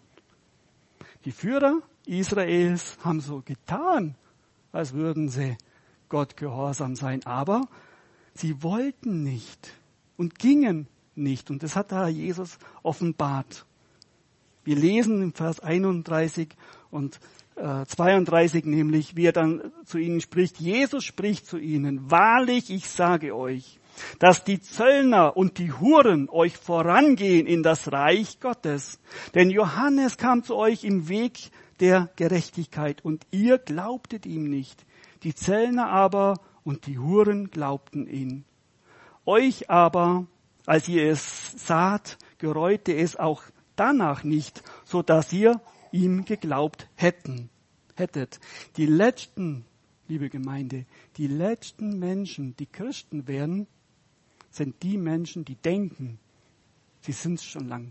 Die Führer Israels haben so getan, als würden sie Gott gehorsam sein, aber sie wollten nicht und gingen nicht. Und das hat der Herr Jesus offenbart. Wir lesen im Vers einunddreißig und äh, zweiunddreißig nämlich, wie er dann zu ihnen spricht. Jesus spricht zu ihnen, wahrlich, ich sage euch, dass die Zöllner und die Huren euch vorangehen in das Reich Gottes. Denn Johannes kam zu euch im Weg der Gerechtigkeit und ihr glaubtet ihm nicht. Die Zöllner aber und die Huren glaubten ihn. Euch aber, als ihr es saht, gereute es auch danach nicht, so dass ihr ihm geglaubt hätten, hättet. Die letzten, liebe Gemeinde, die letzten Menschen, die Christen werden, sind die Menschen, die denken, sie sind es schon lang.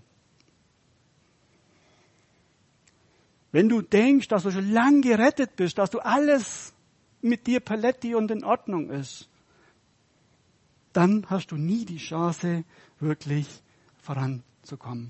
Wenn du denkst, dass du schon lang gerettet bist, dass du alles mit dir paletti und in Ordnung ist, dann hast du nie die Chance, wirklich voranzukommen.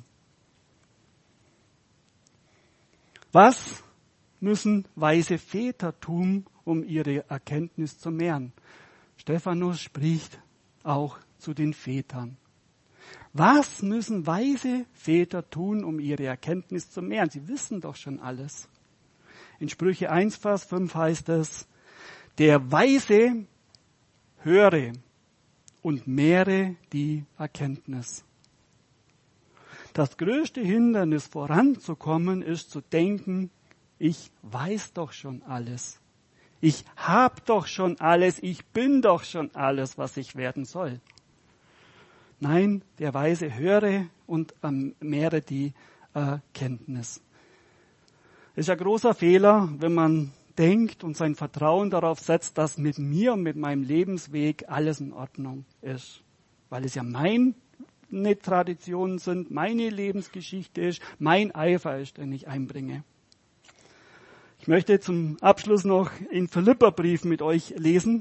Was müssen weise Väter tun, um ihre Erkenntnis zu mehren? Stephanus spricht auch zu den Vätern. Was müssen weise Väter tun, um ihre Erkenntnis zu mehren? Sie wissen doch schon alles. In Sprüche eins, Vers fünf heißt es, der Weise höre und mehre die Erkenntnis. Das größte Hindernis voranzukommen ist zu denken, ich weiß doch schon alles. Ich habe doch schon alles, ich bin doch schon alles, was ich werden soll. Nein, der Weise höre und ähm, mehre die Erkenntnis. Es ist ein großer Fehler, wenn man denkt und sein Vertrauen darauf setzt, dass mit mir und mit meinem Lebensweg alles in Ordnung ist. Weil es ja meine Traditionen sind, meine Lebensgeschichte ist, mein Eifer ist, den ich einbringe. Ich möchte zum Abschluss noch in Philipperbrief mit euch lesen.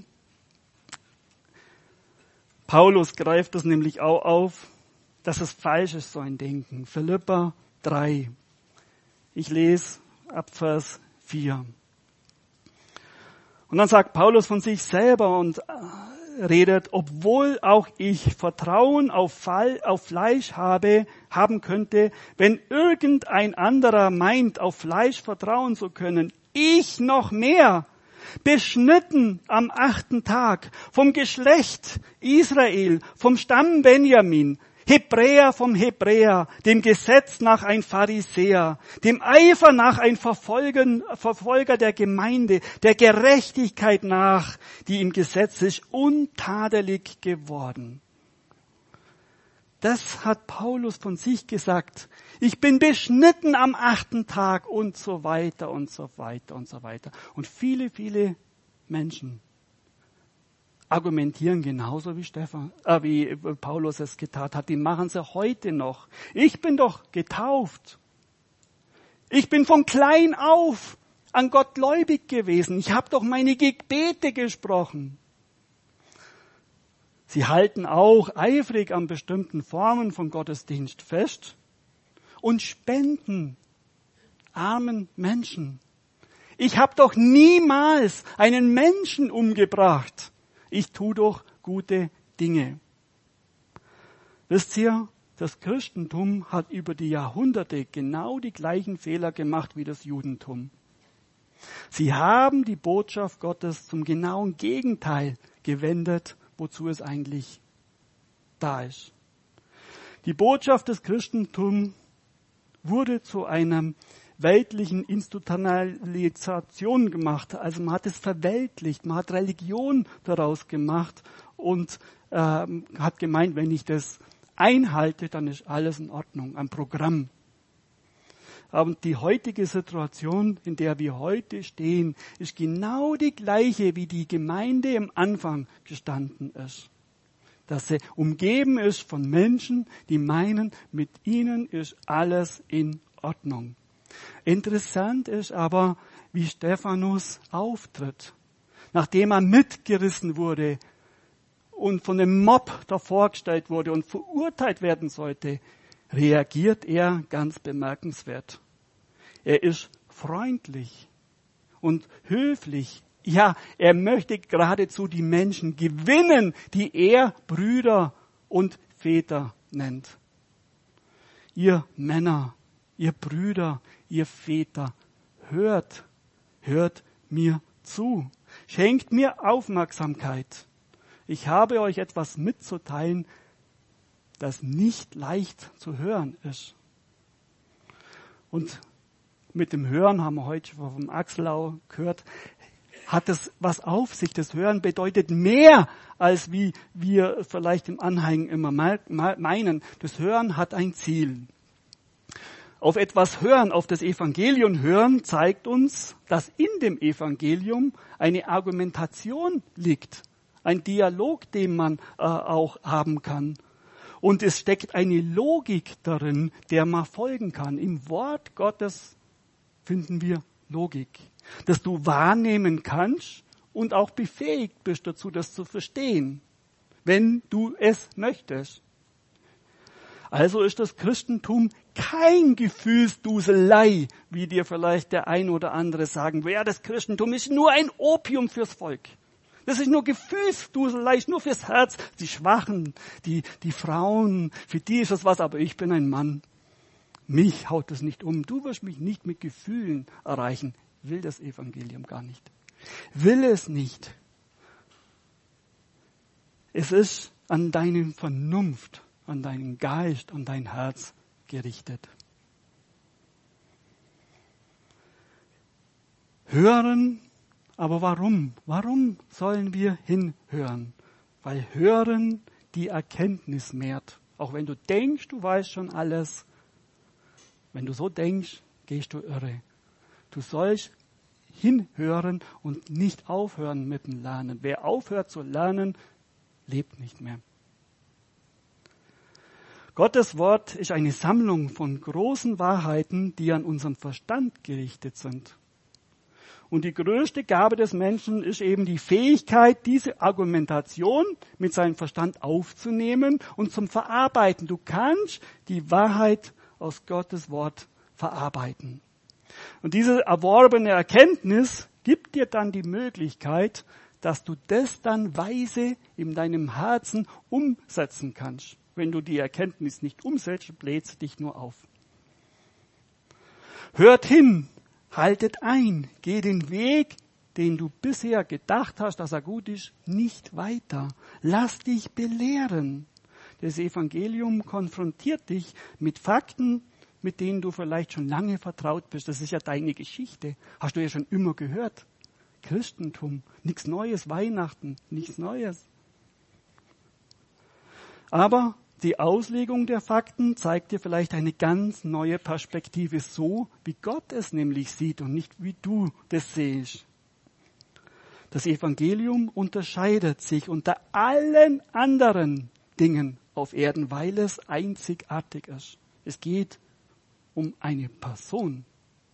Paulus greift das nämlich auch auf, dass es falsch ist, so ein Denken. Philipper drei. Ich lese ab Vers vier. Und dann sagt Paulus von sich selber und redet, obwohl auch ich Vertrauen auf, Fall, auf Fleisch habe, haben könnte, wenn irgendein anderer meint, auf Fleisch vertrauen zu können, ich noch mehr, beschnitten am achten Tag, vom Geschlecht Israel, vom Stamm Benjamin, Hebräer vom Hebräer, dem Gesetz nach ein Pharisäer, dem Eifer nach ein Verfolgen, Verfolger der Gemeinde, der Gerechtigkeit nach, die im Gesetz ist, untadelig geworden. Das hat Paulus von sich gesagt. Ich bin beschnitten am achten Tag und so weiter und so weiter und so weiter. Und viele, viele Menschen argumentieren genauso wie Stephan, äh, wie Paulus es getan hat. Die machen sie heute noch. Ich bin doch getauft. Ich bin von klein auf an Gott gläubig gewesen. Ich habe doch meine Gebete gesprochen. Sie halten auch eifrig an bestimmten Formen von Gottesdienst fest und spenden armen Menschen. Ich habe doch niemals einen Menschen umgebracht. Ich tue doch gute Dinge. Wisst ihr, das Christentum hat über die Jahrhunderte genau die gleichen Fehler gemacht wie das Judentum. Sie haben die Botschaft Gottes zum genauen Gegenteil gewendet, wozu es eigentlich da ist. Die Botschaft des Christentums wurde zu einer weltlichen Institutionalisation gemacht. Also man hat es verweltlicht, man hat Religion daraus gemacht und äh, hat gemeint, wenn ich das einhalte, dann ist alles in Ordnung, ein Programm. Aber die heutige Situation, in der wir heute stehen, ist genau die gleiche, wie die Gemeinde am Anfang gestanden ist. Dass sie umgeben ist von Menschen, die meinen, mit ihnen ist alles in Ordnung. Interessant ist aber, wie Stephanus auftritt. Nachdem er mitgerissen wurde und von dem Mob davor gestellt wurde und verurteilt werden sollte, reagiert er ganz bemerkenswert. Er ist freundlich und höflich. Ja, er möchte geradezu die Menschen gewinnen, die er Brüder und Väter nennt. Ihr Männer, ihr Brüder, ihr Väter, hört, hört mir zu. Schenkt mir Aufmerksamkeit. Ich habe euch etwas mitzuteilen, das nicht leicht zu hören ist. Und mit dem Hören haben wir heute schon vom Axelau gehört, hat es was auf sich. Das Hören bedeutet mehr, als wie wir vielleicht im Anhang immer meinen. Das Hören hat ein Ziel. Auf etwas hören, auf das Evangelium hören, zeigt uns, dass in dem Evangelium eine Argumentation liegt. Ein Dialog, den man äh, auch haben kann. Und es steckt eine Logik darin, der man folgen kann. Im Wort Gottes finden wir Logik, dass du wahrnehmen kannst und auch befähigt bist dazu, das zu verstehen, wenn du es möchtest. Also ist das Christentum kein Gefühlsduselei, wie dir vielleicht der ein oder andere sagen will. Ja, das Christentum ist nur ein Opium fürs Volk. Das ist nur Gefühlsduselei, ist nur fürs Herz. Die Schwachen, die, die Frauen, für die ist das was, aber ich bin ein Mann. Mich haut das nicht um. Du wirst mich nicht mit Gefühlen erreichen. Will das Evangelium gar nicht. Will es nicht. Es ist an deine Vernunft, an deinen Geist, an dein Herz gerichtet. Hören, aber warum? Warum sollen wir hinhören? Weil Hören die Erkenntnis mehrt. Auch wenn du denkst, du weißt schon alles. Wenn du so denkst, gehst du irre. Du sollst hinhören und nicht aufhören mit dem Lernen. Wer aufhört zu lernen, lebt nicht mehr. Gottes Wort ist eine Sammlung von großen Wahrheiten, die an unseren Verstand gerichtet sind. Und die größte Gabe des Menschen ist eben die Fähigkeit, diese Argumentation mit seinem Verstand aufzunehmen und zum Verarbeiten. Du kannst die Wahrheit aus Gottes Wort verarbeiten. Und diese erworbene Erkenntnis gibt dir dann die Möglichkeit, dass du das dann weise in deinem Herzen umsetzen kannst. Wenn du die Erkenntnis nicht umsetzt, bläst du dich nur auf. Hört hin, haltet ein, geh den Weg, den du bisher gedacht hast, dass er gut ist, nicht weiter. Lass dich belehren. Das Evangelium konfrontiert dich mit Fakten, mit denen du vielleicht schon lange vertraut bist. Das ist ja deine Geschichte. Hast du ja schon immer gehört. Christentum, nichts Neues, Weihnachten, nichts Neues. Aber die Auslegung der Fakten zeigt dir vielleicht eine ganz neue Perspektive, so wie Gott es nämlich sieht und nicht wie du das siehst. Das Evangelium unterscheidet sich unter allen anderen Dingen auf Erden, weil es einzigartig ist. Es geht um eine Person.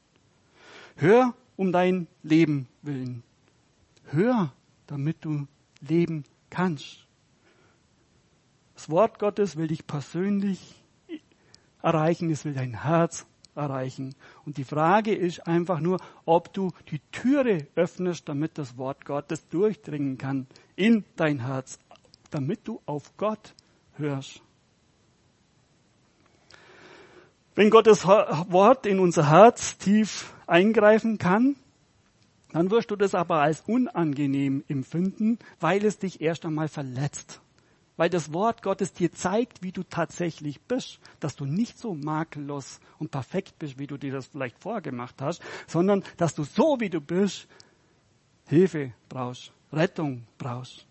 Hör um dein Leben willen. Hör, damit du leben kannst. Das Wort Gottes will dich persönlich erreichen, es will dein Herz erreichen. Und die Frage ist einfach nur, ob du die Türe öffnest, damit das Wort Gottes durchdringen kann in dein Herz, damit du auf Gott hörst. Wenn Gottes Wort in unser Herz tief eingreifen kann, dann wirst du das aber als unangenehm empfinden, weil es dich erst einmal verletzt. Weil das Wort Gottes dir zeigt, wie du tatsächlich bist, dass du nicht so makellos und perfekt bist, wie du dir das vielleicht vorgemacht hast, sondern dass du so, wie du bist, Hilfe brauchst, Rettung brauchst.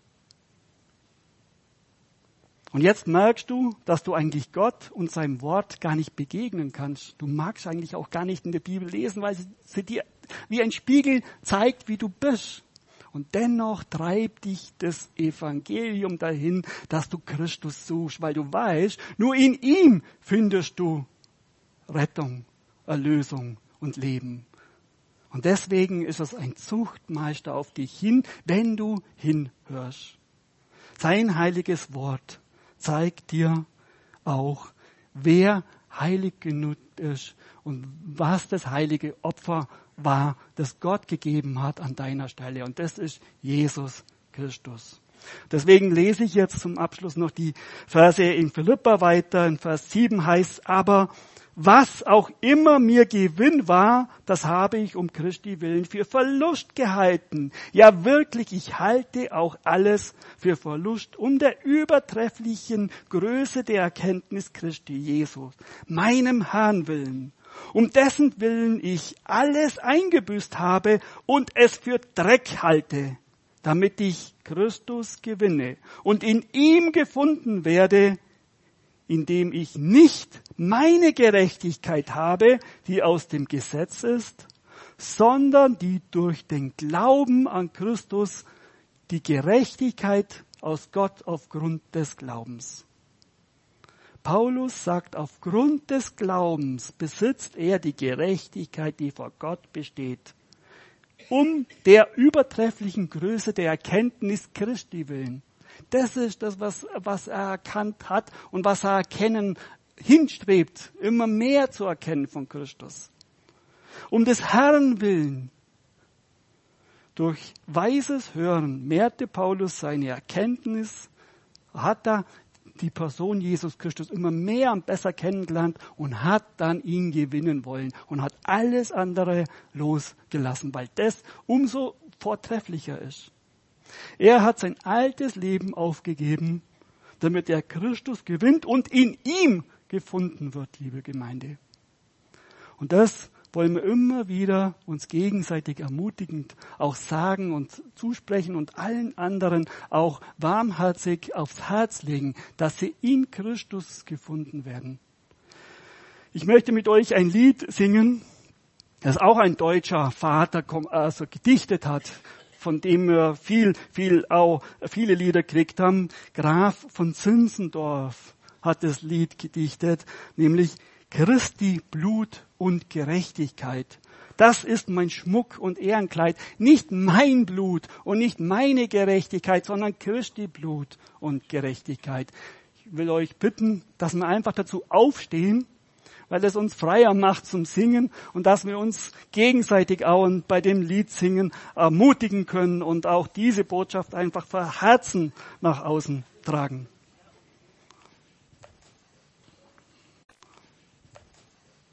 Und jetzt merkst du, dass du eigentlich Gott und seinem Wort gar nicht begegnen kannst. Du magst eigentlich auch gar nicht in der Bibel lesen, weil sie dir wie ein Spiegel zeigt, wie du bist. Und dennoch treibt dich das Evangelium dahin, dass du Christus suchst, weil du weißt, nur in ihm findest du Rettung, Erlösung und Leben. Und deswegen ist es ein Zuchtmeister auf dich hin, wenn du hinhörst. Sein heiliges Wort zeigt dir auch, wer heilig genug ist und was das heilige Opfer war, das Gott gegeben hat an deiner Stelle. Und das ist Jesus Christus. Deswegen lese ich jetzt zum Abschluss noch die Verse in Philipper weiter. In Vers sieben heißt, aber was auch immer mir Gewinn war, das habe ich um Christi willen für Verlust gehalten. Ja wirklich, ich halte auch alles für Verlust um der übertrefflichen Größe der Erkenntnis Christi Jesus, meinem Herrn willen, um dessen Willen ich alles eingebüßt habe und es für Dreck halte, damit ich Christus gewinne und in ihm gefunden werde, indem ich nicht meine Gerechtigkeit habe, die aus dem Gesetz ist, sondern die durch den Glauben an Christus, die Gerechtigkeit aus Gott aufgrund des Glaubens. Paulus sagt, aufgrund des Glaubens besitzt er die Gerechtigkeit, die vor Gott besteht, um der übertrefflichen Größe der Erkenntnis Christi willen. Das ist das, was, was er erkannt hat und was er erkennen hinstrebt, immer mehr zu erkennen von Christus. Um des Herrn willen, durch weises Hören mehrte Paulus seine Erkenntnis, hat er die Person Jesus Christus immer mehr und besser kennengelernt und hat dann ihn gewinnen wollen und hat alles andere losgelassen, weil das umso vortrefflicher ist. Er hat sein altes Leben aufgegeben, damit er Christus gewinnt und in ihm gefunden wird, liebe Gemeinde. Und das wollen wir immer wieder uns gegenseitig ermutigend auch sagen und zusprechen und allen anderen auch warmherzig aufs Herz legen, dass sie in Christus gefunden werden. Ich möchte mit euch ein Lied singen, das auch ein deutscher Vater also gedichtet hat, von dem wir viel, viel auch viele Lieder gekriegt haben. Graf von Zinzendorf hat das Lied gedichtet, nämlich Christi Blut und Gerechtigkeit. Das ist mein Schmuck und Ehrenkleid. Nicht mein Blut und nicht meine Gerechtigkeit, sondern Christi Blut und Gerechtigkeit. Ich will euch bitten, dass wir einfach dazu aufstehen, weil es uns freier macht zum Singen und dass wir uns gegenseitig auch bei dem Lied singen ermutigen können und auch diese Botschaft einfach von Herzen nach außen tragen.